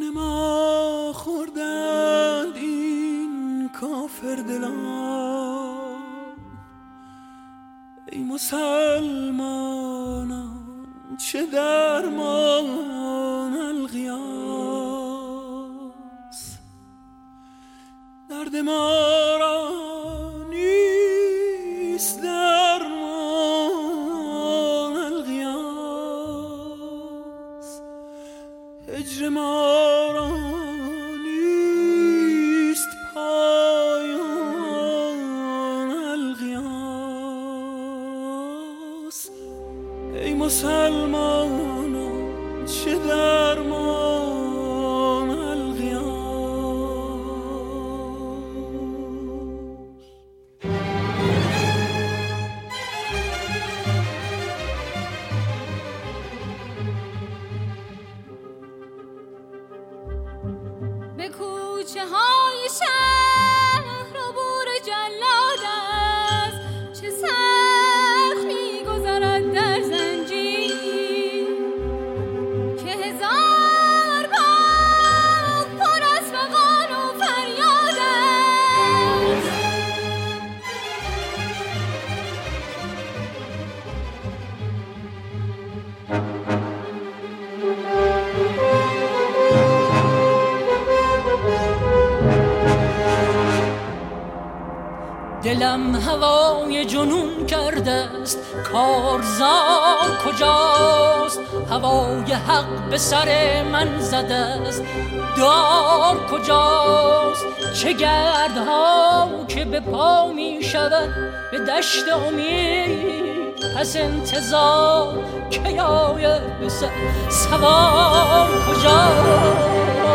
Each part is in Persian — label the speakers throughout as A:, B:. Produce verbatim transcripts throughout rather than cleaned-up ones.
A: ما خوردند این کافر دلان، ای مسلمانان چه درمان الغیاس. درد ما را نیست درمان الغیاس، هجر ما را نیست پایان الغیاس. ای مسلمانان چه درمان الغیاس.
B: به کوچه های شهر عبور جلاد است، چه سخت می‌گذرد در زنجیر، که هزار باغ پر از فغان و فریاد است.
C: دلم هوای جنون کرده است، کارزار کجاست؟ هوای حق به سر من زده است، دار کجاست؟ چه گردها که به پا می شود به دشت امید، پس انتظار که آید سر سوار کجاست؟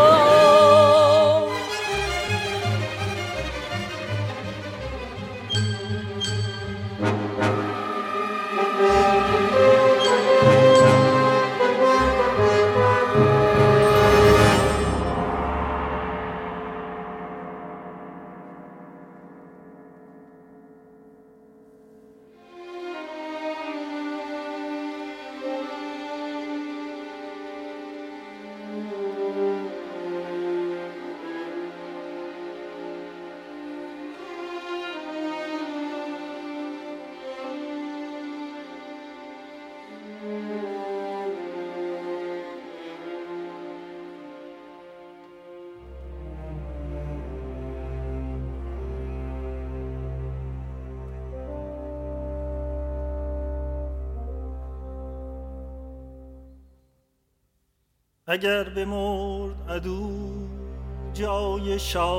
A: اگر بمرد عدو جای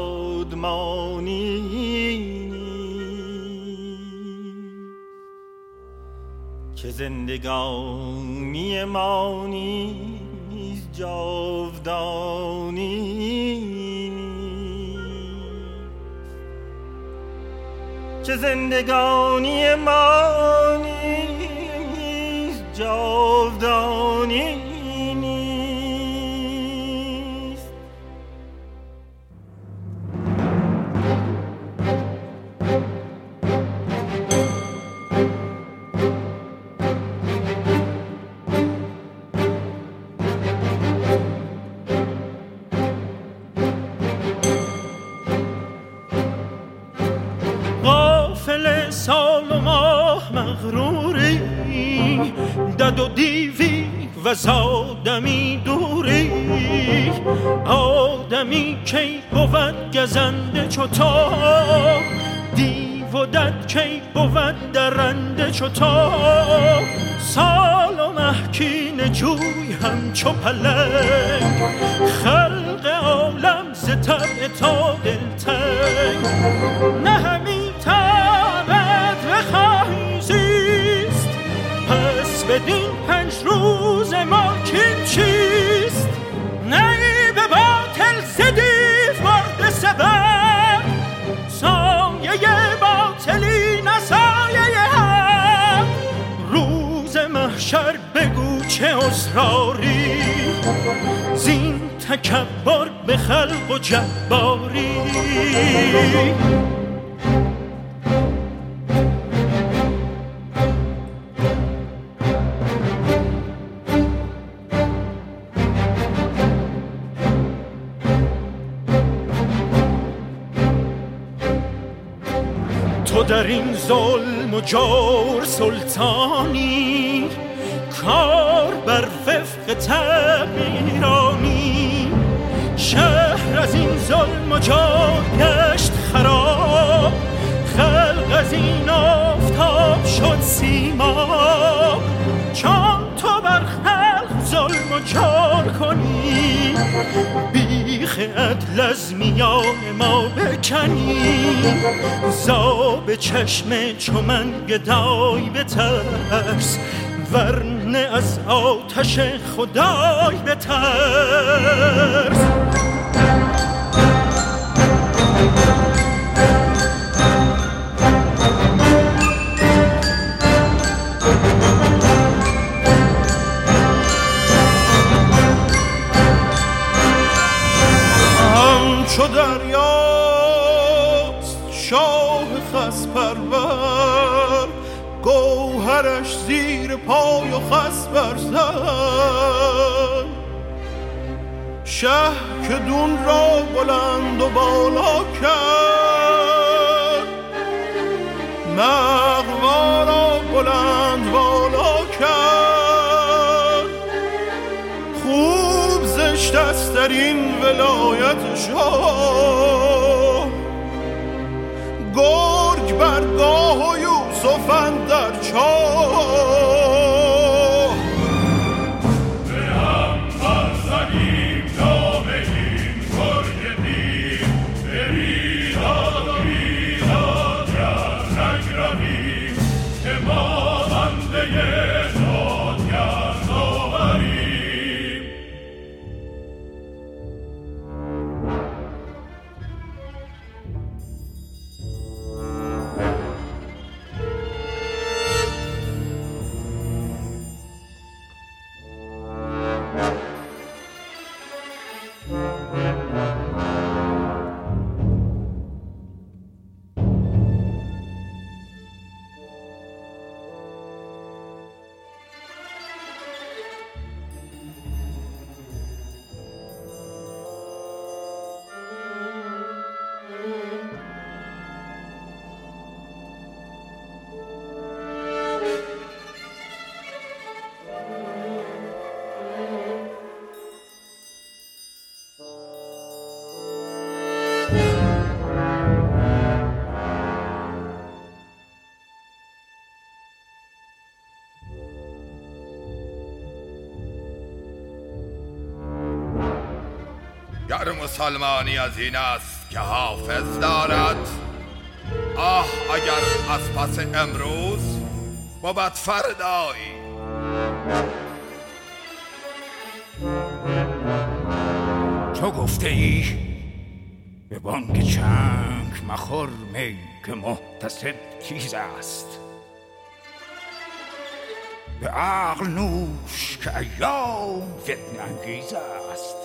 A: شادمانی، که زندگانی ما نیز جاودانی، که زندگانی ما نیز جاودانی.
D: سال و ماه مغروری، دد و دیوی و زادمی دوری، آدمی کی بود گزنده چو تو، دیو و دد کی بود درنده چو تو، سال و مه کینه جوی همچو پلنگ، خلق عالم ز طبع تا دلتنگ، نه همین خواهی زیست، پس بدین پنج روز ما کین چیست؟ نی به باطل زدی ورد سبب، سایه باطلی نه سایه حق، روز محشر بگو چه اسراری، زین تکبر به خلق و جباری. در این ظلم و جور سلطانی، کار بر وفق تغییرانی. شهر از این ظلم و جور گشت خراب، خلق از این آفتاب شد سیماب. چون تو بر خلق ظلم و جور کنی، بیخ عدل از میان ما بکنی. زاب چشم چو من گدای بترس، ورنه از آتش خدای بترس.
E: همچو دریاست شاه خس پرور، گوهرش زیر پای و خس بر سر. شه که دون را بلند و بالا کرد، مغوا را بلند بالا کرد. خوب زشت است در این ولایت شاه، گرگ برگاه و یوسف اندر چاه.
F: به هم برزنیم جامه این گرگ دیر، به بیداد و بیداد رنگ رویم، که ما بنده دادگر آوریم.
G: گر مسلمانی از این است که حافظ دارد، آه اگر از پس امروز بود فردایی.
H: تو گفته ای به بانگ چنگ مخور می که محتسب تیز است، به عقل نوش که ایام فتنه انگیز است.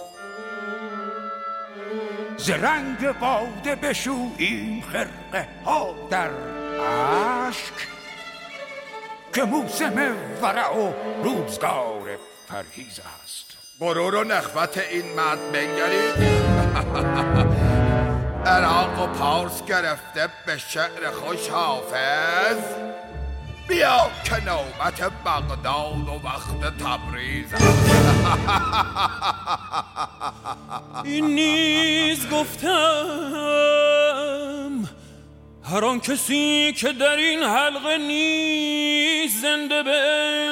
H: ز رنگ باده بشوییم خرقه ها در اشک، که موسم ورع و روزگار پرهیز است.
G: غرور و نخوت این مرد بنگرید. عراق و پارس گرفته به شعر خوش حافظ، بیا که نوبت بغداد و وقت تبریز است.
D: این نیز گفتم هر آن کسی که در این حلقه نیست زنده به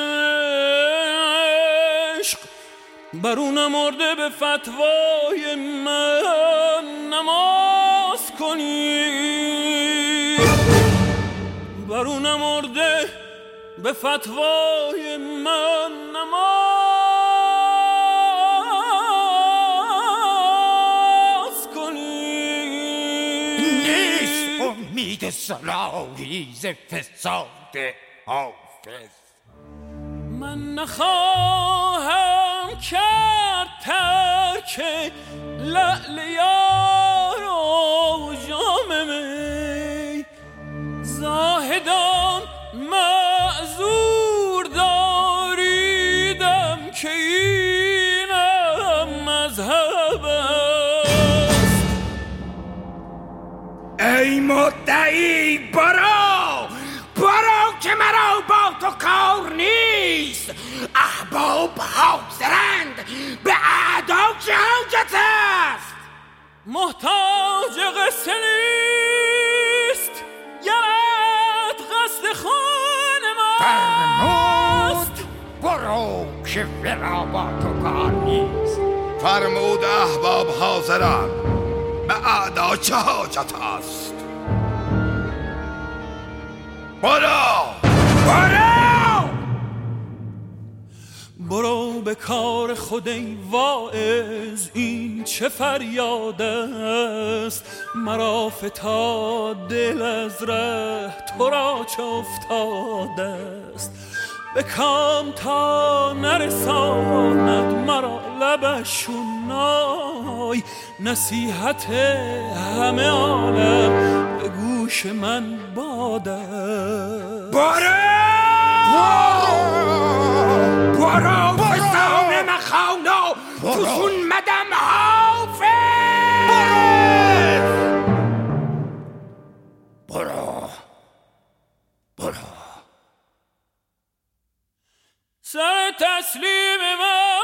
D: عشق، بر او نمرده به فتوای من نماز کنی. بر او نمرده به فتوای من نماز کنی.
H: نیست امید صلاحی ز فساد حافظ.
D: من نخواهم کرد ترک لعل یار و جام می، زاهدان معذور داریدم که اینم مذهب است.
H: ای مدعی برای
G: خار نیست. احباب حاضرند به اعدا چه حاجت است؟
D: محتاج قصه نیست، گرت قصد خون ماست.
H: برو که ورا با تو کار نیست.
G: فرمود احباب حاضرند به اعدا چه حاجت است؟ برو برو
D: برو به کار خود ای واعظ، این چه فریاد است؟ مرا فتاد دل از ره، تو را چه افتاده است؟ به کام تا نرساند مرا لبش نای، نصیحت همه عالم به گوش من باده.
G: برو برو فسان مخانا فسون مدم حافظ.
H: برو برو
D: سر تسلیم ما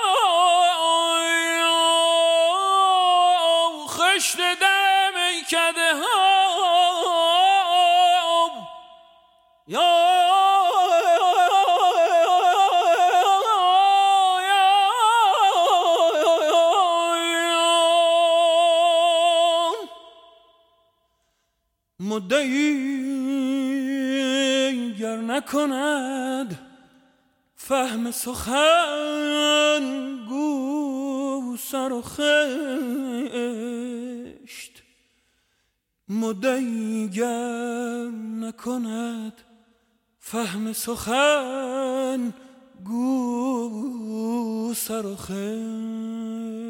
D: خشت دم ای کده ها یا مدعی گر نکند فهم سخن، گو سر و خشت. مدعی گر نکند فهم سخن، گو سر و خشت.